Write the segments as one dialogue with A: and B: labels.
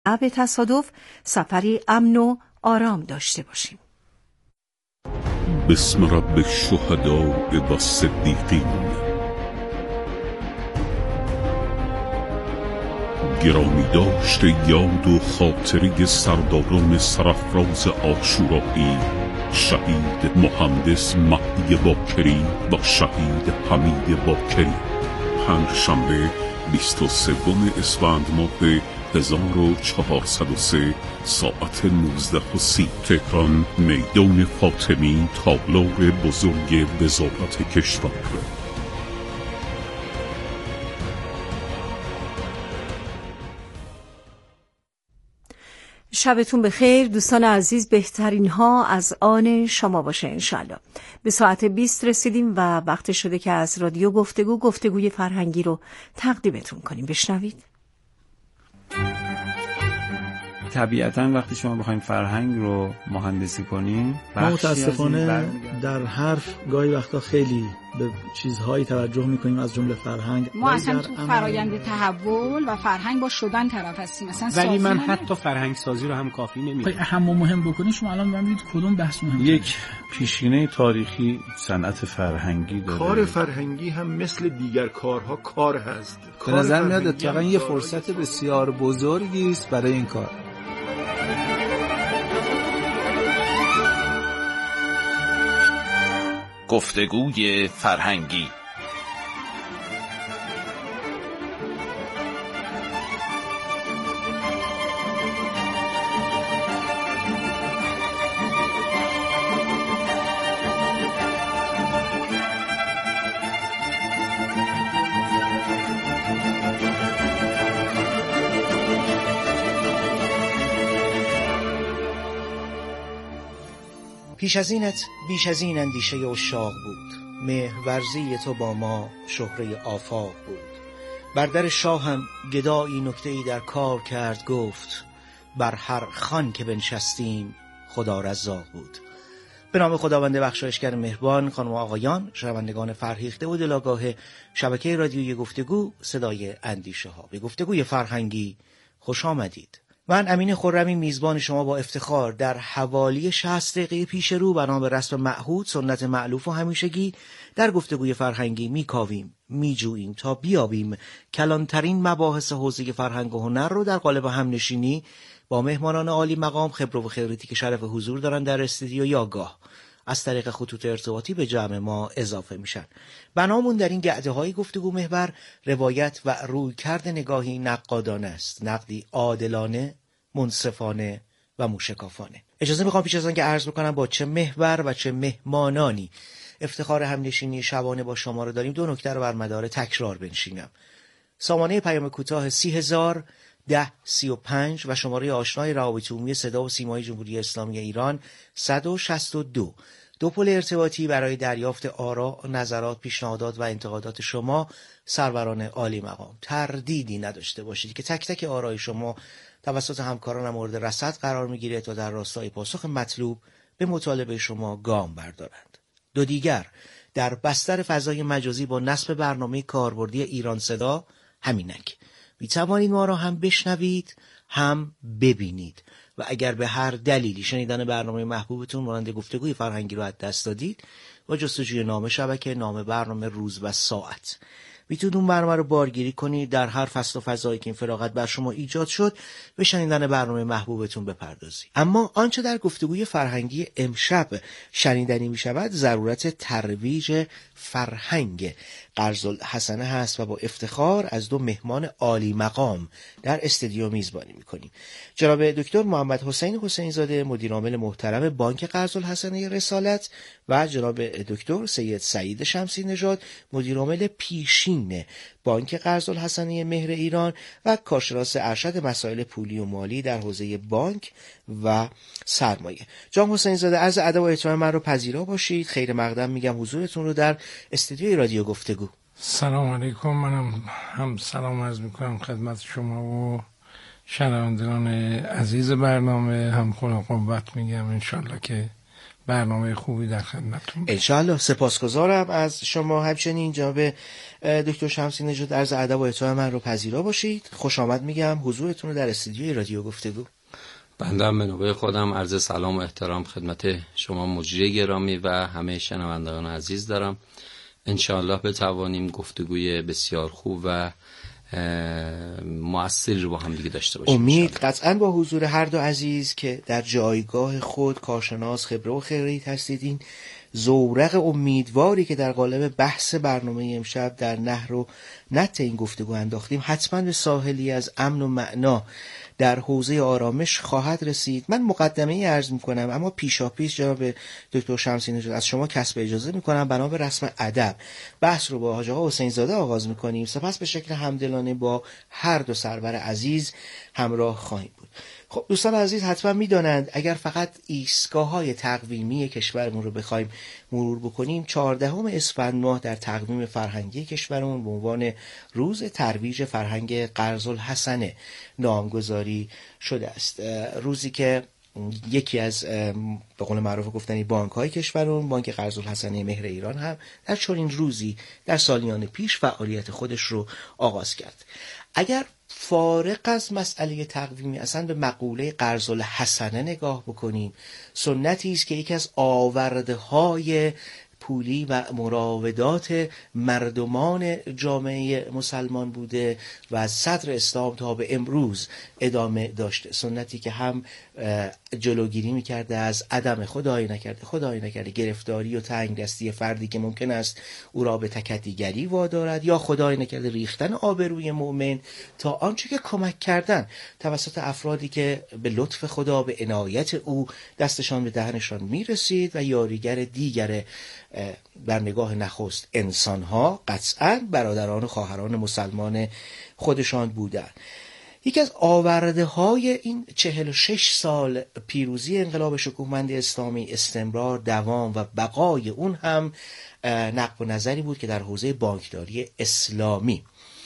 A: منبع تصادف سفری امن و آرام داشته باشیم.
B: بسم رب الشهداء و الصدیقین. گرامی داشته یاد و خاطره سرداران سرافراز عاشورایی، شهید مهندس مهدی باکری و شهید حمید باکری. پنجشنبه 23 اسفند ماه 1403 ساعت 19:30 تهران، میدان فاطمی، تالار بزرگ وزارت کشور.
A: شبتون بخیر دوستان عزیز، بهترین ها از آن شما باشه انشالله. به ساعت 20 رسیدیم و وقت شده که از رادیو گفتگوی فرهنگی رو تقدیمتون کنیم. بشنوید.
C: طبیعتاً وقتی شما بخواید فرهنگ رو مهندسی کنین،
D: ما متاسفانه در حرف گاهی وقتا خیلی به چیزهایی توجه میکنیم از جمله فرهنگ.
E: ما اصلا تو فرایند تحول و فرهنگ با شدن طرف هستیم.
F: ولی من حتی فرهنگ سازی رو هم کافی نمیدونم.
G: اهم و مهم بکنید شما الان ببینید کدوم بحث مهمه.
H: یک پیشینه تاریخی صنعت فرهنگی داره.
I: کار فرهنگی هم مثل دیگر کارها کار هست.
J: به نظر میاد اتفاقا یه فرصت بسیار بزرگی است برای این کار.
K: گفتگوی فرهنگی.
L: پیش از اینت بیش از این اندیشه عشاق بود، مهرورزی تو با ما شهره آفاق بود. بر در شاهم گدایی نکته‌ای در کار کرد، گفت بر هر خوان که بنشستیم خدا رزاق بود. به نام خداوند بخشایشگر مهربان، خانم و آقایان، شنوندگان فرهیخته و دلاگاه شبکه رادیویی گفتگو صدای اندیشه ها، به گفتگوی فرهنگی خوش آمدید. من امین خرمی میزبان شما با افتخار در حوالی 60 دقیقه پیش رو بنا به رسم معهود، سنت مألوف و همیشگی در گفتگوی فرهنگی میکاویم، میجوییم تا بیابیم کلانترین مباحث حوزه فرهنگ و هنر رو در قالب همنشینی با مهمانان عالی مقام، خبره و خبرتی که شرف حضور دارن در استودیو یا گاه از طریق خطوط ارتباطی به جمع ما اضافه میشن. بنامون در این گعده های گفتگو محور روایت و رویکرد نگاهی نقادانه است، نقدی عادلانه، منصفانه و موشکافانه. اجازه میخوام پیش از آن که عرض بکنم با چه محور و چه مهمانانی افتخار همنشینی شبانه با شما رو داریم، دو نکته رو بر مدار تکرار بنشینم. سامانه پیام کوتاه 30,000 1035 و شماره آشنای روابط عمومی صدا و سیمای جمهوری اسلامی ایران 162. دو پل ارتباطی برای دریافت آرا، نظرات، پیشنهادات و انتقادات شما سروران عالی مقام. تردیدی نداشته باشید که تک تک آرای شما توسط همکارانم مورد رصد قرار میگیره تا در راستای پاسخ مطلوب به مطالبه شما گام بردارند. دو دیگر، در بستر فضای مجازی با نصب برنامه کاربردی ایران صدا همینک میتوانید ما را هم بشنوید هم ببینید و اگر به هر دلیلی شنیدن برنامه محبوبتون مانند گفتگوی فرهنگی رو از دست دادید، با جستجوی نام شبکه، نام برنامه، روز و ساعت میتونید اون برنامه رو بارگیری کنید، در هر فصل و فضایی که این فراغت بر شما ایجاد شد به شنیدن برنامه محبوبتون بپردازید. اما آنچه در گفتگوی فرهنگی امشب شنیدنی میشود ضرورت ترویج فرهنگ قرض‌الحسنه هست و با افتخار از دو مهمان عالی مقام در استودیو میزبانی میکنیم. جناب دکتر محمد حسین حسینزاده، مدیر عامل محترم بانک قرض‌الحسنه رسالت و جناب دکتر سید سعید شمسی نژاد، مدیر عامل پیشین بانک قرض‌الحسنه مهر ایران و کارشناس ارشد مسائل پولی و مالی در حوزه بانک و سرمایه. جناب حسینزاده، عرض ادب و احترام من رو پذیرا باشید. خیر مقدم میگم حضورتون رو در استودیوی رادیو گفتگو.
M: سلام علیکم. منم هم سلام عرض میکنم خدمت شما و شنوندگان عزیز برنامه، هم خدا قوت میگم انشالله که برنامه خوبی در خدمتتون.
L: انشاءالله. سپاسگزارم از شما. همچنین جناب دکتر شمسی نژاد، عرض ادب و احترام من رو پذیرا باشید. خوش آمد میگم حضورتون رو در استودیوی رادیو گفتگو.
N: بنده هم به نوبه خودم عرض سلام و احترام خدمت شما مجری گرامی و همه شنوندگان عزیز دارم. انشاءالله بتوانیم گفتگوی بسیار خوب و مؤثری رو با هم دیگه داشته باشیم.
L: امید قطعاً با حضور هر دو عزیز که در جایگاه خود کارشناس خبره و خیریت هستید، این زورق امیدواری که در قالب بحث برنامه امشب در نهر و نت این گفتگو انداختیم حتما به ساحلی از امن و معنا در حوزه آرامش خواهد رسید. من مقدمه عرض میکنم، اما پیشاپیش جناب دکتر شمسی نژاد از شما کسب اجازه میکنم بنا به رسم ادب بحث رو با حاج آقا حسین زاده آغاز میکنیم، سپس به شکل همدلانه با هر دو سرور عزیز همراه خواهیم بود. خب دوستان عزیز حتما میدانند اگر فقط ایستگاه‌های تقویمی کشورمون رو بخوایم مرور بکنیم، 14 اسفند ماه در تقویم فرهنگی کشورمون به عنوان روز ترویج فرهنگ قرض‌الحسنه نامگذاری شده است. روزی که یکی از به قول معروف گفتنی بانک‌های کشورمون، بانک قرض‌الحسنه مهر ایران، هم در چنین روزی در سالیان پیش فعالیت خودش رو آغاز کرد. اگر فارغ از مسئله تقویمی اصلا به مقوله قرض‌الحسنه نگاه بکنیم، سنتی است که یکی از آورده‌های پولی و مراودات مردمان جامعه مسلمان بوده و از صدر اسلام تا به امروز ادامه داشته. سنتی که هم جلوگیری میکرده از عدم خدای نکرده گرفتاری و تنگدستی فردی که ممکن است او را به تکدیگری وادارد، یا خدای نکرده ریختن آبروی مؤمن، تا آنچه که کمک کردن توسط افرادی که به لطف خدا به عنایت او دستشان به دهنشان میرسید و یاریگر دیگر در نگاه نخست انسانها قطعاً برادران و خواهران مسلمان خودشان بودند. یکی از آورده های این 46 سال پیروزی انقلاب شکوهمند اسلامی، استمرار، دوام و بقای اون هم نقد و نظری بود که در حوزه بانکداری اسلامی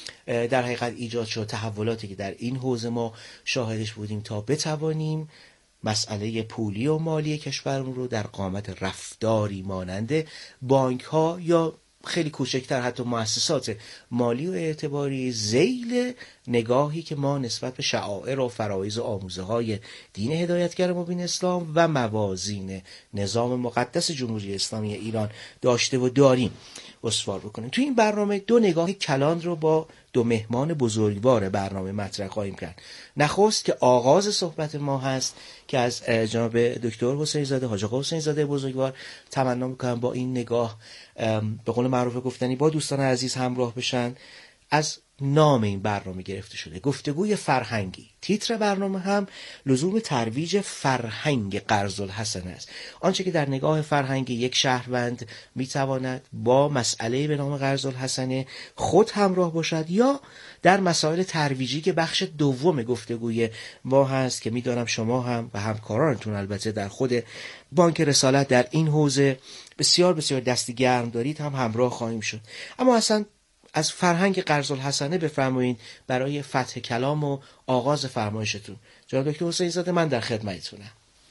L: در حقیقت ایجاد شد. تحولاتی که در این حوزه ما شاهدش بودیم تا بتوانیم مسئله پولی و مالی کشورمون رو در قامت رفتاری مانند بانک ها یا خیلی کوچکتر حتی مؤسسات مالی و اعتباری ذیل نگاهی که ما نسبت به شعائر و فرایض و آموزه های دین هدایتگر مبین اسلام و موازین نظام مقدس جمهوری اسلامی ایران داشته و داریم استوار بکنیم. تو این برنامه دو نگاه کلان رو با دو مهمان بزرگوار برنامه مطرح خواهیم کرد. نخست که آغاز صحبت ما هست که از جناب دکتر حسین زاده، حاج آقا حسین زاده بزرگوار تمنا میکنم با این نگاه به قول معروف گفتنی با دوستان عزیز همراه بشن. از نام این برنامه گرفته شده گفتگوی فرهنگی. تیتر برنامه هم لزوم ترویج فرهنگ قرض‌الحسنه است. آنچه که در نگاه فرهنگی یک شهروند میتواند با مسئله به نام قرض‌الحسنه خود همراه باشد، یا در مسائل ترویجی که بخش دوم گفتگوی ما هست که میدانم شما هم و همکارانتون البته در خود بانک رسالت در این حوزه بسیار بسیار دستی گرم دارید هم همراه خواهیم شد. اما اصلا از فرهنگ قرض‌الحسنه بفرمایید برای فتح کلام و آغاز فرمایشتون. جناب دکتر حسین زاده من در خدمتتونم.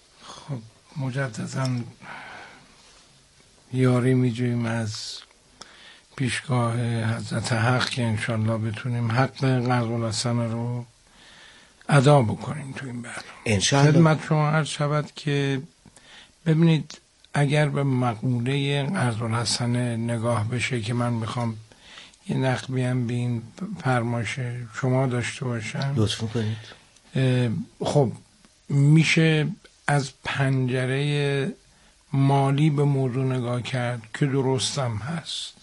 M: خب مجددا یاری می‌جوییم از پیشگاه حضرت حق که انشالله بتونیم حق قرض‌الحسنه رو ادا بکنیم تو این برنامه.
L: انشالله.
M: خدمت شما عرض شود که ببینید اگر به مقوله قرض‌الحسنه نگاه بشه که من میخوام یه نقبی هم به این فرمایش شما داشته باشم،
L: لطف کنید.
M: خب میشه از پنجره مالی به موضوع نگاه کرد که درستم هست،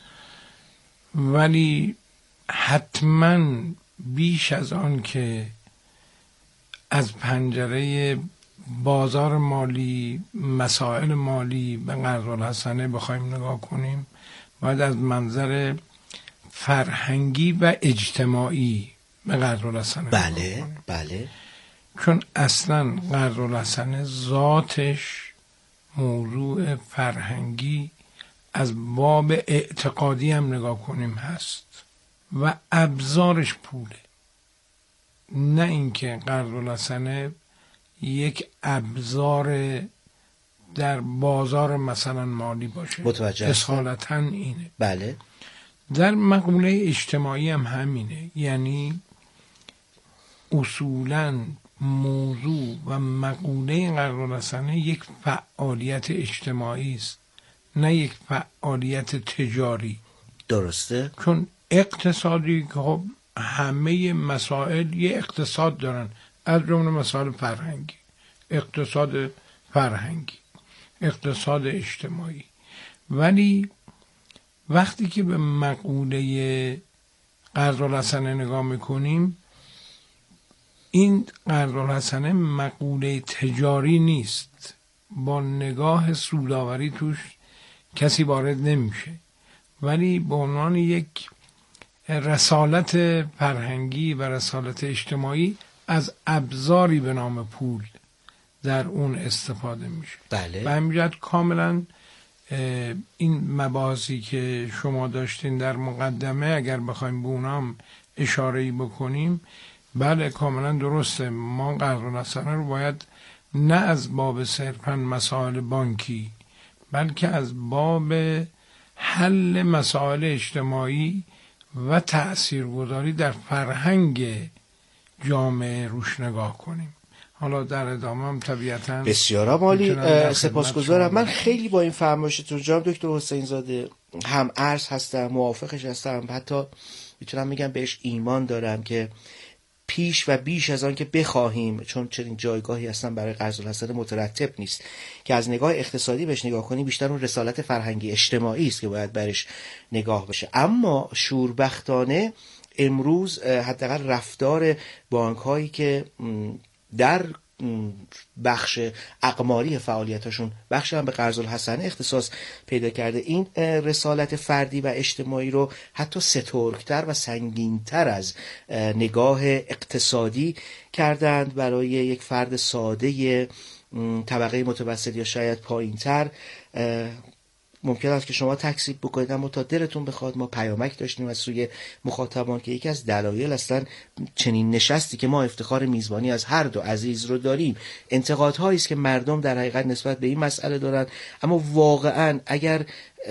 M: ولی حتما بیش از آن که از پنجره بازار مالی، مسائل مالی به قرض‌الحسنه بخوایم نگاه کنیم، باید از منظر فرهنگی و اجتماعی به قرض‌الحسنه
L: بله بله،
M: چون اصلا قرض‌الحسنه ذاتش موضوع فرهنگی از باب اعتقادی هم نگاه کنیم هست و ابزارش پوله، نه اینکه قرض‌الحسنه یک ابزار در بازار مثلا مالی باشه.
L: متوجه
M: اصالتا اینه.
L: بله.
M: در مقوله اجتماعی هم همینه، یعنی اصولا موضوع و مقوله قرض‌الحسنه یک فعالیت اجتماعی است، نه یک فعالیت تجاری.
L: درسته.
M: چون اقتصادی که خب همه مسائل یه اقتصاد دارن، از جمله مسائل فرهنگی، اقتصاد فرهنگی، اقتصاد اجتماعی. ولی وقتی که به مقوله قرض‌الحسنه نگاه میکنیم، این قرض‌الحسنه مقوله تجاری نیست، با نگاه سودآوری توش کسی وارد نمیشه، ولی به عنوان یک رسالت فرهنگی و رسالت اجتماعی از ابزاری به نام پول در اون استفاده میشه.
L: بله.
M: به همین جهت کاملا این مباحثی که شما داشتین در مقدمه اگر بخوایم به اونام اشاره‌ای بکنیم، بله کاملا درسته. ما قرض‌الحسنه رو باید نه از باب صرفاً مسائل بانکی، بلکه از باب حل مسائل اجتماعی و تأثیرگذاری در فرهنگ جامعه روش نگاه کنیم. حالا در ادامه هم طبیعتاً
L: بسیار عالی، سپاسگزارم. من خیلی با این فرمایشتون جناب دکتر حسین زاده هم عرض هستم، موافقش هستم، حتی میتونم بگم بهش ایمان دارم که پیش و بیش از آن که بخواهیم، چون چنین جایگاهی هستن برای قرض‌الحسنه مترتب نیست که از نگاه اقتصادی بهش نگاه کنیم، بیشتر اون رسالت فرهنگی اجتماعی است که باید برش نگاه بشه. اما شوربختانه امروز حداقل رفتار بانک هایی که در بخش اقماری فعالیتاشون بخش هم به قرض‌الحسنه اختصاص پیدا کرده، این رسالت فردی و اجتماعی رو حتی سترگتر و سنگینتر از نگاه اقتصادی کردند برای یک فرد ساده طبقه متوسط یا شاید پایینتر. ممکن است که شما تکذیب بکنید، اما تا دلتون بخواد ما پیامک داشتیم از سوی مخاطبان که یکی از دلایل اصلا چنین نشستی که ما افتخار میزبانی از هر دو عزیز رو داریم، انتقادهایی است که مردم در حقیقت نسبت به این مسئله دارند. اما واقعا اگر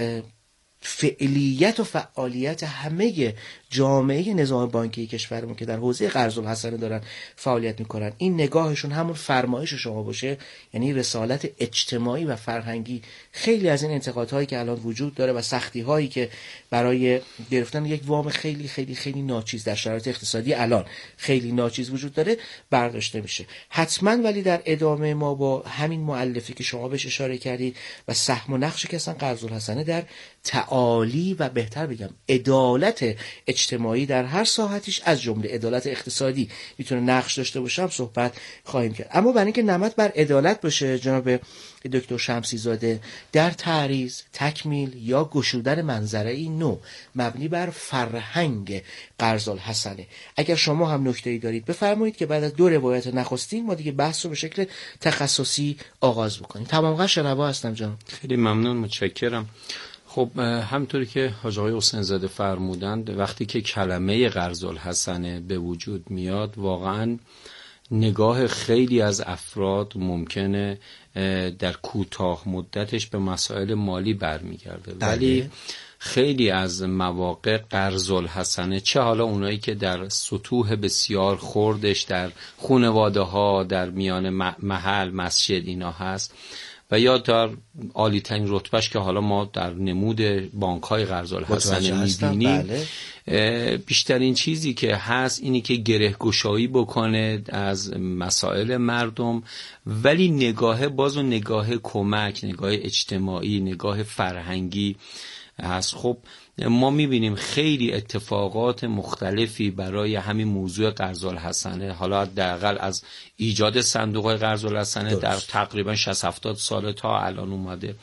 L: فعالیت و فعالیت همه جامعه نظام بانکی کشورمون که در حوزه قرض‌الحسنه دارن فعالیت میکنن، این نگاهشون همون فرمایش شما باشه، یعنی رسالت اجتماعی و فرهنگی، خیلی از این انتقادهایی که الان وجود داره و سختی‌هایی که برای گرفتن یک وام خیلی خیلی خیلی ناچیز در شرایط اقتصادی الان خیلی ناچیز وجود داره برداشته میشه. حتما ولی در ادامه ما با همین مؤلفه که شما بهش اشاره کردید و سهم و نقشی که اصلا قرض‌الحسنه در تعالی و بهتر بگم عدالت اجتماعی در هر ساحتش از جمله عدالت اقتصادی میتونه نقش داشته باشه صحبت خواهیم کرد. اما برای اینکه نمد بر عدالت باشه جناب دکتر شمسی زاده، در تعریض، تکمیل یا گشودن منظره‌ای نو مبنی بر فرهنگ قرض‌الحسنه، اگر شما هم نکته‌ای دارید بفرمایید که بعد از دو روایت نخستین ما دیگه بحث رو به شکل تخصصی آغاز بکنیم. تمام شنوا هستم جناب.
N: خیلی ممنون، متشکرم. خب همطوری که حاج آقای حسین زاده فرمودند، وقتی که کلمه قرض‌الحسنه به وجود میاد، واقعا نگاه خیلی از افراد ممکنه در کوتاه مدتش به مسائل مالی برمیگرده، ولی خیلی از مواقع قرض‌الحسنه، چه حالا اونایی که در سطوح بسیار خردش در خانواده ها، در میان محل، مسجد اینا هست، و یا در عالی ترین رتبهش که حالا ما در نمود بانک های قرض‌الحسنه می‌بینیم، بیشترین چیزی که هست اینی که گره گشایی بکنه از مسائل مردم، ولی نگاه باز و نگاه کمک، نگاه اجتماعی، نگاه فرهنگی هست. خب ما میبینیم خیلی اتفاقات مختلفی برای همین موضوع قرض‌الحسنه، حالا حداقل از ایجاد صندوق قرض‌الحسنه در تقریبا 60-70 سال تا الان اومده،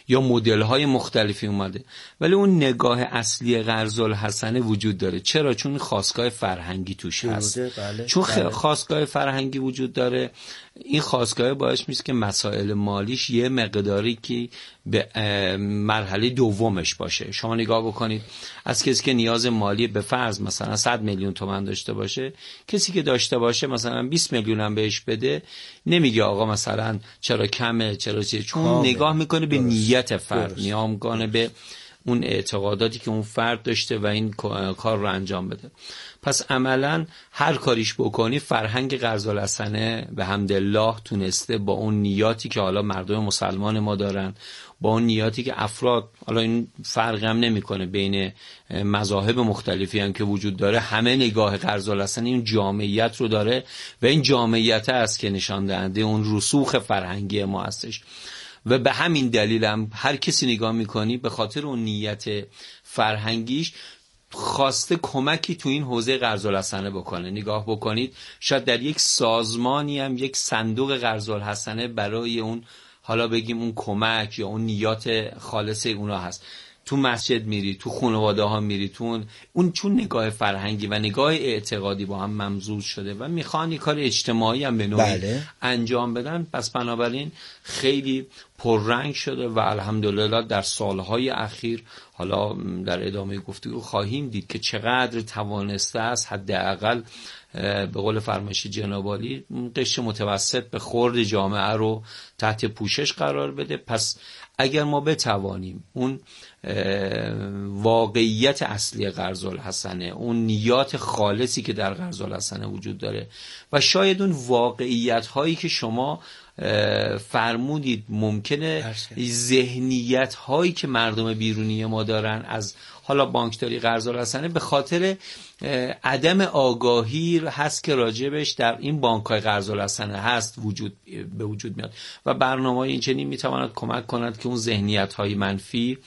N: یا مدل‌های مختلفی اومده، ولی اون نگاه اصلی قرض‌الحسنه وجود داره. چرا؟ چون خاستگاه فرهنگی توش هست. چون خاستگاه فرهنگی وجود داره، این خاستگاه باعث میشه که مسائل مالیش یه مقداری که به مرحله دومش باشه. شما نگاه بکنید از کسی که نیاز مالی به فرض مثلا 100 میلیون تومان داشته باشه، کسی که داشته باشه مثلا 20 میلیون هم بهش بده، نمیگه آقا مثلا چرا کمه چرا چیه، چون نگاه میکنه به نیت فرد، نگاه میکنه به اون اعتقاداتی که اون فرد داشته و این کار رو انجام بده. پس عملا هر کاریش بکنی فرهنگ قرض‌الحسنه به حمدالله تونسته با اون نیاتی که حالا مردم مسلمان ما دارن، با اون نیاتی که افراد، حالا این فرق هم نمیکنه بین مذاهب مختلفی هم که وجود داره، همه نگاه قرض‌الحسنه این جامعیت رو داره و این جامعیت است که نشان دهنده اون رسوخ فرهنگی ما هستش. و به همین دلیل هم هر کسی نگاه میکنی به خاطر اون نیت فرهنگیش خواسته کمکی تو این حوزه قرض‌الحسنه بکنه. نگاه بکنید شاید در یک سازمانی هم یک صندوق قرض‌الحسنه برای اون، حالا بگیم اون کمک یا اون نیات خالص اونا هست. تو مسجد میری، تو خانواده ها میری، تو اون چون نگاه فرهنگی و نگاه اعتقادی با هم ممزوج شده و میخوان کار اجتماعی هم به نوعی انجام بدن، پس بنابراین خیلی پررنگ شده و الحمدلله در سالهای اخیر، حالا در ادامه گفتگو خواهیم دید که چقدر توانسته است حداقل به قول فرمایش جناب عالی قشر متوسط به خورد جامعه رو تحت پوشش قرار بده. پس اگر ما بتوانیم اون واقعیت اصلی قرض‌الحسنه، اون نیات خالصی که در قرض‌الحسنه وجود داره و شاید اون واقعیت هایی که شما فرمودید ممکنه ذهنیت هایی که مردم بیرونی ما دارن از حالا بانکداری قرض‌الحسنه به خاطر عدم آگاهی هست که راجبش در این بانک‌های قرض‌الحسنه هست به وجود میاد و برنامه‌های این چنین میتواند کمک کند که اون ذهنیت‌های منفی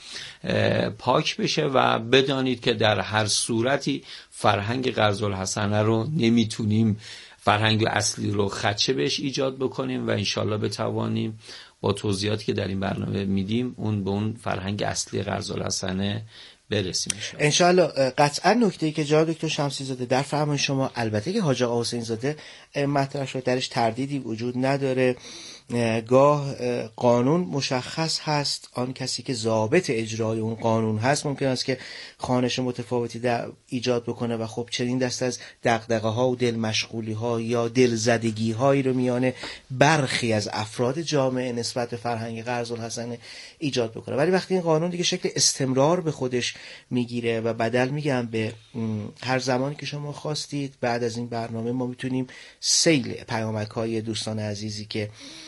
N: پاک بشه و بدانید که در هر صورتی فرهنگ قرض‌الحسنه رو نمیتونیم فرهنگ اصلی رو خدشه بهش ایجاد بکنیم و انشالله بتوانیم با توضیحاتی که در این برنامه میدیم اون به اون فرهنگ اصلی قرض‌الحسنه برسیم
L: انشالله. قطعا نکته‌ای که جناب دکتر شمسی زاده در فرمان شما، البته که حاج آقا حسین زاده مطرح شده، درش تردیدی وجود نداره. گاه قانون مشخص هست، آن کسی که ضابط اجرای اون قانون هست ممکن است که خوانش متفاوتی ایجاد بکنه و خب چنین دست از دغدغه ها و دل مشغولی ها یا دلزدگی هایی رو میان برخی از افراد جامعه نسبت به فرهنگ قرض‌الحسنه ایجاد بکنه. ولی وقتی این قانون دیگه شکل استمرار به خودش میگیره و بدل میگم به هر زمانی که شما خواستید بعد از این برنامه ما میتونیم سیل پیامک های دوستان عزیزی که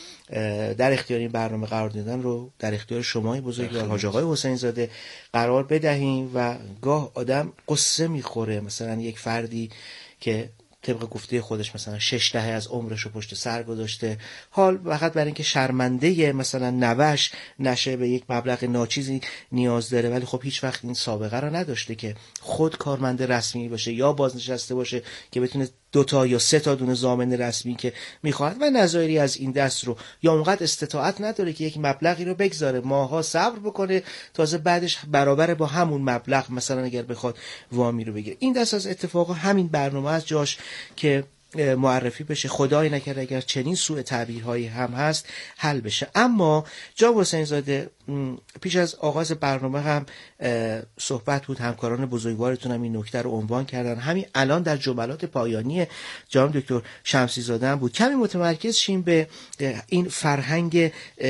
L: در اختیار این برنامه قرار دادن رو در اختیار شمای بزرگوار حاج آقای حسین زاده قرار بدهیم. و گاه آدم قصه میخوره، مثلا یک فردی که طبق گفته خودش مثلا 6 دهه از عمرش رو پشت سر گذاشته، حال فقط برای اینکه شرمنده مثلا نوش نشه به یک مبلغ ناچیزی نیاز داره، ولی خب هیچ وقت این سابقه رو نداشته که خود کارمند رسمی باشه یا بازنشسته باشه که بتونه 2 تا یا 3 تا دونه ضامن رسمی که میخواد و نظایری از این دست رو، یا اونقدر استطاعت نداره که یک مبلغی رو بگذاره ماها صبر بکنه تازه بعدش برابر با همون مبلغ مثلا اگر بخواد وامی رو بگیره. این دست از اتفاقا همین برنامه از جاش که معرفی بشه، خدای نکرده اگر چنین سوء تعبیرهایی هم هست حل بشه. اما جناب حسین زاده پیش از آغاز برنامه هم صحبت بود، همکاران بزرگوارتون هم این نکته رو عنوان کردن، همین الان در جملات پایانی جناب دکتر شمسی زاده هم بود. کمی متمرکز شیم به این فرهنگ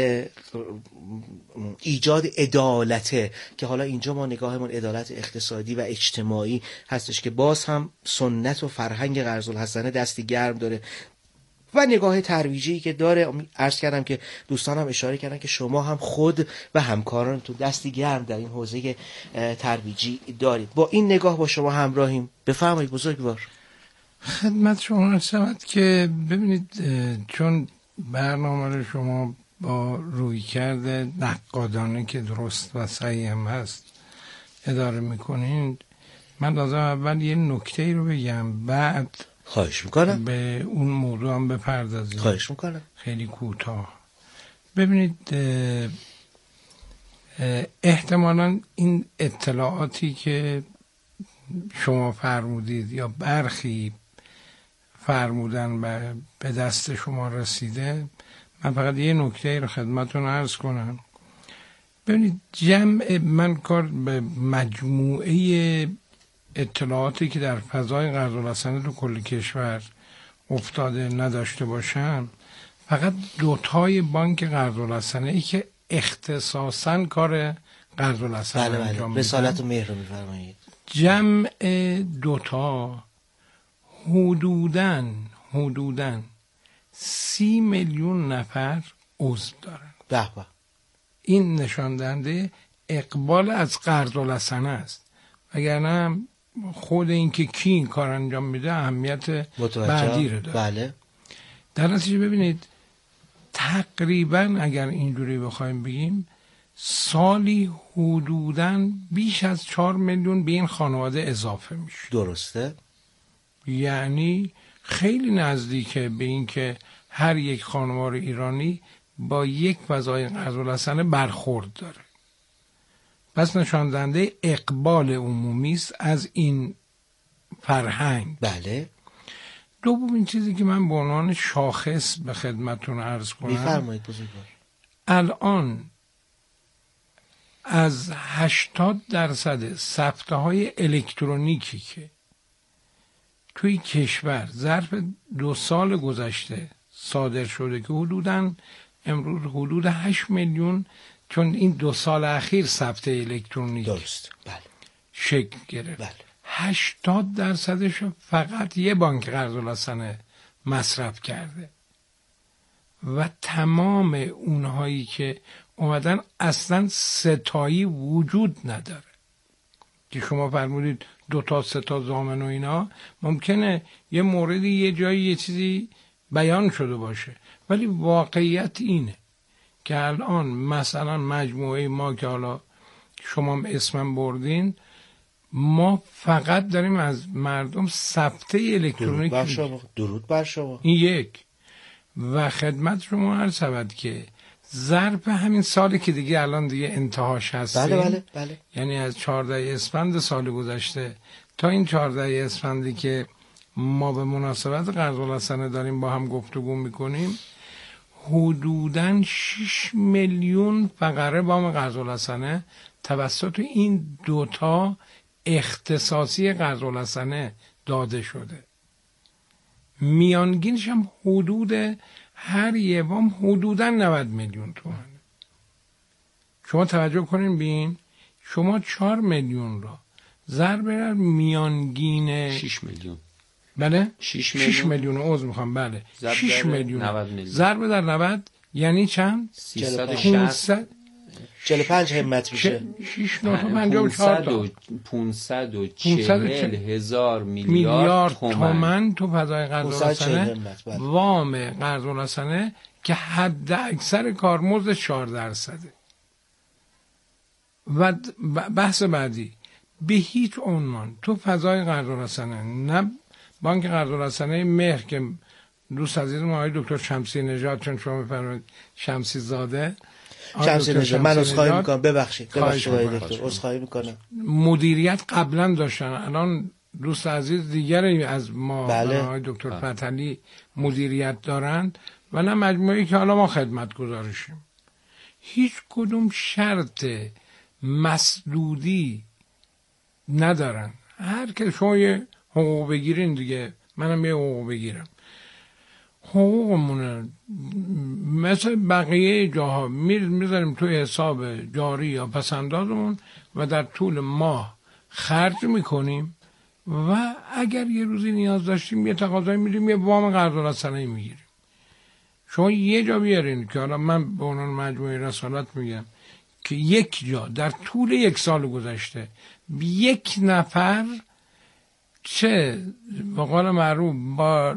L: ایجاد عدالته که حالا اینجا ما نگاهمون عدالت اقتصادی و اجتماعی هستش که باز هم سنت و فرهنگ قرض‌الحسنه دستی گرم داره و نگاه ترویجی که داره. عرض کردم که دوستانم اشاره کردن که شما هم خود و همکاران تو دستی گرم در این حوزه ترویجی دارید. با این نگاه با شما همراهیم. بفرمایید بزرگوار.
M: خدمت شما هستم که ببینید چون برنامه رو شما با روی کرده نقادانه که درست و صحیح هم هست اداره میکنین، من لازم اول یه نکته رو بگم بعد
L: خواهش میکنم
M: به اون موضوع هم بپردازیم.
L: خواهش میکنم.
M: خیلی کوتاه. ببینید احتمالاً این اطلاعاتی که شما فرمودید یا برخی فرمودن و به دست شما رسیده، من فقط یه نکته رو خدمتتون عرض کنم. ببینید من کار به مجموعه اطلاعاتی که در فضای قرض‌الحسنه تو کل کشور افتاده نداشته باشم. فقط دوتای بانک قرض‌الحسنه ای که اختصاصاً کار قرض‌الحسنه انجام میدن.
L: رسالت و مهر رو میفرمایید.
M: جمع دوتا حدوداً 30 میلیون نفر عضو دارن.
L: به به.
M: این نشان دهنده اقبال از قرض‌الحسنه است. وگرنه خود این که کی این کار انجام میده اهمیت بعدی رو داره.
L: بله.
M: در نتیجه ببینید تقریبا اگر اینجوری بخوایم بگیم سالی حدوداً بیش از 4 میلیون به این خانواده اضافه میشه.
L: درسته.
M: یعنی خیلی نزدیکه به این که هر یک خانوار ایرانی با یک فضای قرض‌الحسنه برخورد داره. پس نشان دهنده اقبال عمومی است از این فرهنگ.
L: بله.
M: دومین چیزی که من به عنوان شاخص به خدمتتون عرض کنم،
L: میفرمایید بزرگوار.
M: الان از 80% سفته‌های الکترونیکی که توی کشور ظرف 2 سال گذشته صادر شده که امروز حدود 8 میلیون، چون این 2 سال اخیر ثبت الکترونیک
L: درست بله
M: شکل گرفت.
L: بله.
M: 80% فقط یه بانک قرض‌الحسنه مصرف کرده و تمام اونهایی که اومدن اصلا ستایی وجود نداره. که شما فرمودید 2 تا 3 تا ضامن و اینا، ممکنه یه موردی یه جایی یه چیزی بیان شده باشه، ولی واقعیت اینه که الان مثلا مجموعه ما که حالا شما اسمم بردین، ما فقط داریم از مردم ثبته الکترونیک.
L: درود بر شما.
M: این یک. و خدمت شما عرض شود که ظرف همین سالی که دیگه الان دیگه انتهاش هستیم،
L: بله.
M: یعنی از 14 اسفند سال گذشته تا این 14 اسفندی که ما به مناسبت قرض‌الحسنه داریم با هم گفتگو میکنیم، حدوداً 6 میلیون فقره وام قرض‌الحسنه توسط این 2 تا اختصاصی قرض‌الحسنه داده شده. میانگینش هم حدود هر یه وام حدوداً 90 میلیون تومانه. شما توجه کنین بین، شما 4 میلیون را ضرب بر میانگین
N: 6 میلیون،
M: بله 6 میلیون عضو میخوام، بله 6 میلیون ضرب در 90 یعنی چند؟
N: 360
L: 45 همت میشه.
N: 540,000 میلیارد
M: تومان تو فضای قرض‌الحسنه، وام قرض‌الحسنه که حد اکثر کارمزد 4%. و بحث بعدی، به هیچ عنوان تو فضای قرض‌الحسنه، نه بانک قرض‌الحسنه مهر که دوست عزیز ما آقای دکتر شمسی نژاد، چون شما می‌فرمایید شمسی زاده،
L: شمسی نژاد، من عذرخواهی می‌کنم، ببخشید آقای دکتر، عذرخواهی می‌کنم.
M: مدیریت قبلا داشتن، الان دوست عزیز دیگری از ما آقای دکتر فتحعلی مدیریت دارند و نه مجموعه‌ای که حالا ما خدمت گزارشیم. هیچ کدوم شرط مسدودی ندارن. هر که شما یه حقوق بگیرین دیگه، منم یه حقوق بگیرم، حقوقمونه مثل بقیه جاها میذاریم توی حساب جاری یا پسندازمون و در طول ماه خرج میکنیم و اگر یه روزی نیاز داشتیم یه تقاضایی میدیم، یه وام قرض‌الحسنه میگیریم. شما یه جا بیارین که حالا من به عنوان مجموعه رسالت میگم که یک جا در طول 1 سال گذشته 1 نفر چه به قول معروف با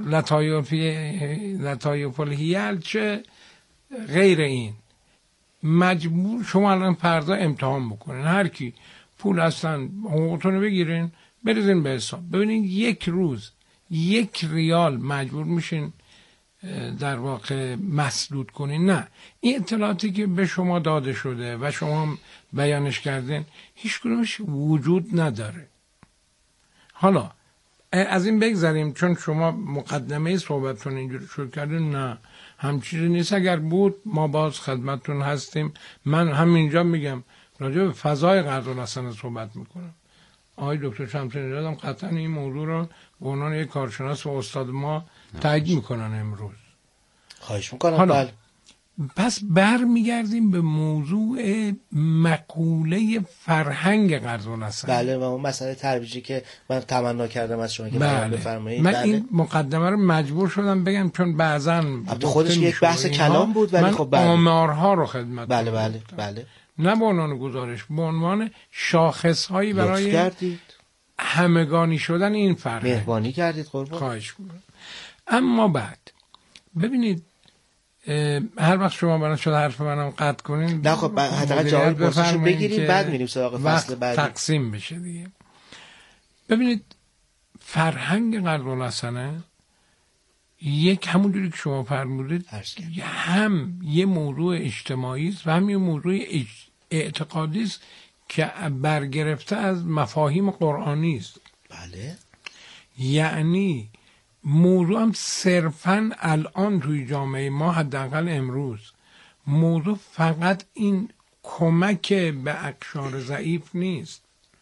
M: لطایف الحیل چه غیر این مجبور شما الان فردا امتحان بکنین، هر کی پول هستن حقوقتون بگیرین بریزین به حساب، ببینین 1 روز 1 ریال مجبور میشین در واقع مسدود کنین. نه، این اطلاعاتی که به شما داده شده و شما بیانش کردین هیچ کدومش وجود نداره. حالا از این بگذاریم، چون شما مقدمه صحبتتون اینجوری شروع کردین. نه، همچیزی نیست. اگر بود ما باز خدمتتون هستیم. من همینجا میگم راجع به فضای قرض‌الحسنه صحبت میکنم. آقای دکتر شمسی نژاد هم قطعا این موضوع رو به عنوان یک کارشناس و استاد ما تایید میکنن امروز.
L: خواهش میکنم.
M: حالا پس برمیگردیم به موضوع مقوله فرهنگ قرض‌الحسنه.
L: بله، و اون مسئله ترویجی که من تمنا کردم از شما که بفرمایید.
M: من این مقدمه رو مجبور شدم بگم چون بعضا
L: خودش یک بحث کلام بود، ولی خب
M: آمارها رو خدمت
L: بله
M: نه به عنوان گزارش، به عنوان شاخصهایی برای همگانی شدن این فرهنگ.
L: مهربانی کردید قربان.
M: خواهش می‌کنم. اما بعد ببینید، هر وقت شما برای شده حرف منم قطع کنین،
L: نه خب حداقل جواب پرسشو بگیریم بعد میریم سراغ فصل بعدی،
M: تقسیم بشه دیگه. ببینید، فرهنگ قرض‌الحسنه یک، همونجوری که شما فرمودید، هم یه موضوع اجتماعی است و هم یه موضوع اعتقادی است که برگرفته از مفاهیم قرآنی است.
L: بله.
M: یعنی موضوع هم صرفاً الان توی جامعه ما، حداقل امروز، موضوع فقط این کمک به اقشار ضعیف نیست.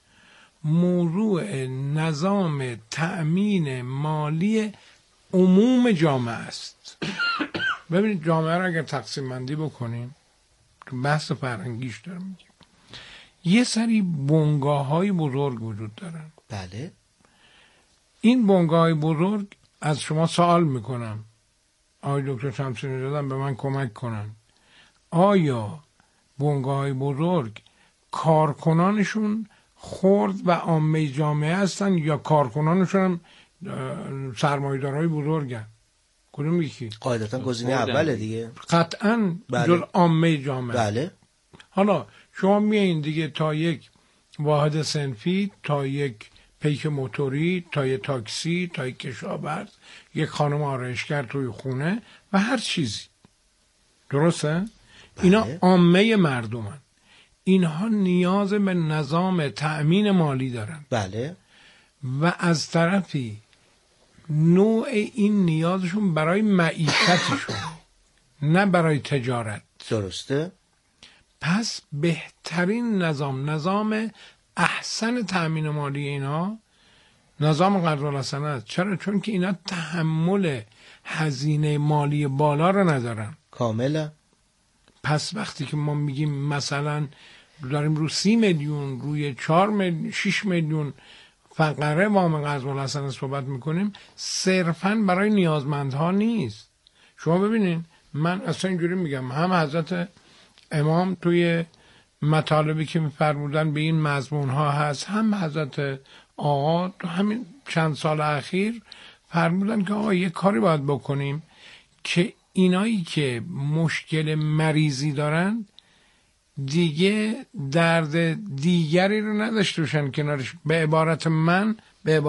M: موضوع نظام تأمین مالی عموم جامعه است. ببینید، جامعه را اگر تقسیم بندی بکنیم، تو بحث فرهنگیش دارم میگیم، یه سری بنگاه‌های بزرگ وجود دارن.
L: بله.
M: این بنگاه‌های بزرگ، از شما سوال میکنم، آقای دکتر شمسی نژاد به من کمک کنن، آیا بنگاه‌های بزرگ کارکنانشون خرد و عامه جامعه هستن یا کارکنانشون هم سرمایه‌دارای بزرگن؟ کدوم یکی؟
L: قاعدتا گزینه اوله دیگه.
M: قطعاً جز عامه جامعه.
L: بله.
M: حالا شما میایین دیگه تا یک واحد صنفی، تا یک پیک موتوری، تا یک تاکسی، تا یک کشاورز، یک خانم آرایشگر توی خونه و هر چیزی. درسته؟
L: بله.
M: اینا عامه مردمن. اینها نیاز به نظام تأمین مالی دارن.
L: بله.
M: و از طرفی نوع این نیازشون برای معیشتشون، نه برای تجارت.
L: درسته.
M: پس بهترین نظام احسن تأمین مالی اینا نظام قرض‌الحسنه است. چرا؟ چون که اینا تحمل هزینه مالی بالا رو ندارن.
L: کاملا.
M: پس وقتی که ما میگیم مثلا داریم رو 30 میلیون، روی 6 میلیون فقره وام قرض‌الحسنه صحبت میکنیم، صرفاً برای نیازمندها نیست. شما ببینین، من اصلا اینجوری میگم، هم حضرت امام توی مطالبی که میفرمودن به این مضمون ها هست، هم حضرت آقا تو همین چند سال اخیر فرمودن که آقا یه کاری باید بکنیم که اینایی که مشکل مریضی دارن دیگه درد دیگری رو نداشته باشن کنارش. به عبارت من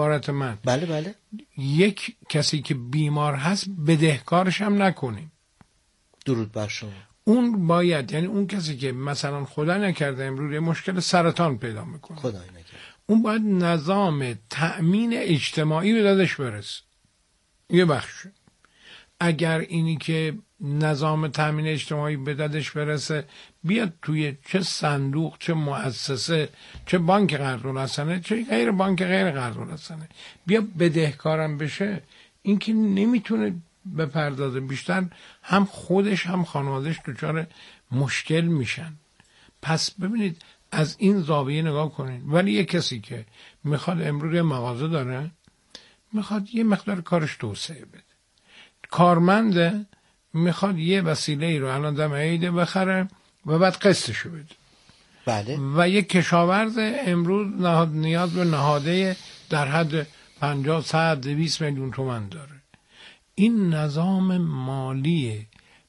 L: بله
M: یک کسی که بیمار هست بدهکارش هم نکنیم.
L: درود بر شما.
M: اون باید، یعنی اون کسی که مثلا خدا نکرده امروز یه مشکل سرطان پیدا میکنه،
L: خدای نکرده،
M: اون باید نظام تأمین اجتماعی به دادش برسه. یه بخش. اگر اینی که نظام تأمین اجتماعی به دادش برسه بیاد توی چه صندوق، چه مؤسسه، چه بانک قرض‌الحسنه، چه غیر بانک غیر قرض‌الحسنه، بیا بدهکارم بشه، این که نمیتونه بپردازه، بیشتر هم خودش هم خانوادهش دچار مشکل میشن. پس ببینید از این زاویه نگاه کنید. ولی یه کسی که میخواد امروز یه مغازه داره، میخواد یه مقدار کارش توسعه بده، کارمنده، میخواد یه وسیله ای رو الان دم عید بخره و بعد قسطشو بده.
L: بله.
M: و یک کشاورز امروز نیاز به نهاده در حد 50 100 200 میلیون تومان داره. این نظام مالی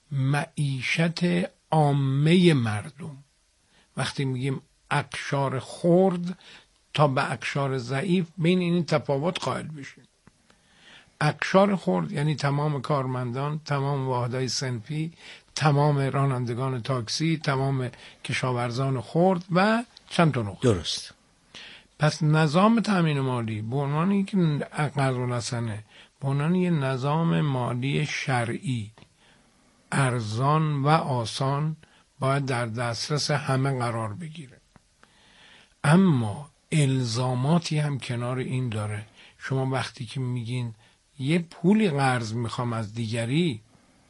M: معیشت عامه مردم، وقتی میگیم اقشار خرد تا به اقشار ضعیف، بین این تفاوت قائل بشیم. اقشار خرد یعنی تمام کارمندان، تمام واحدهای صنفی، تمام رانندگان تاکسی، تمام کشاورزان خرد و چند تا نقطه.
L: درست.
M: پس نظام تامین مالی به عنوان یک قرض‌الحسنه، به عنوان یک نظام مالی شرعی ارزان و آسان باید در دسترس همه قرار بگیره. اما الزاماتی هم کنار این داره. شما وقتی که میگین یه پولی قرض میخوام از دیگری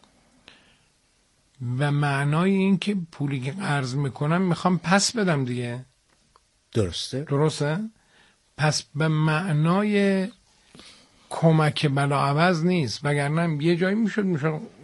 M: و معنای این که پولی که قرض میکنم میخوام پس بدم دیگه. درسته؟ پس به معنای کمک بلاعوض نیست، وگرنه یه جایی میشد